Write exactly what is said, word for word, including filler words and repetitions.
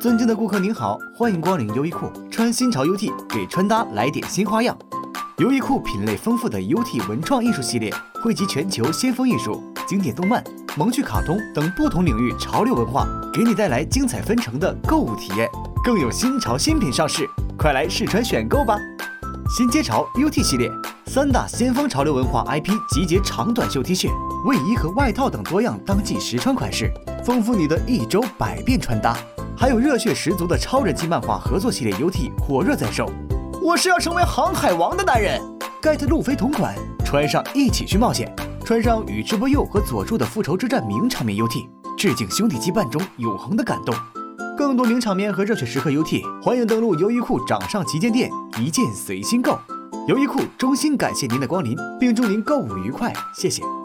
尊敬的顾客您好，欢迎光临优衣库，穿新潮 U T， 给穿搭来点新花样。优衣库品类丰富的 U T 文创艺术系列，汇集全球先锋艺术、经典动漫、萌趣卡通等不同领域潮流文化，给你带来精彩纷呈的购物体验。更有新潮新品上市，快来试穿选购吧！新街潮 U T 系列，三大先锋潮流文化 I P 集结长短袖 T 恤、卫衣和外套等多样当季实穿款式，丰富你的一周百变穿搭。还有热血十足的超人气漫画合作系列 U T 火热在售。我是要成为航海王的男人 ，get 路飞同款，穿上一起去冒险。穿上宇智波鼬和佐助的复仇之战名场面 U T， 致敬兄弟羁绊中永恒的感动。更多名场面和热血时刻 U T， 欢迎登录优衣库掌上旗舰店，一键随心购。优衣库衷心感谢您的光临，并祝您购物愉快，谢谢。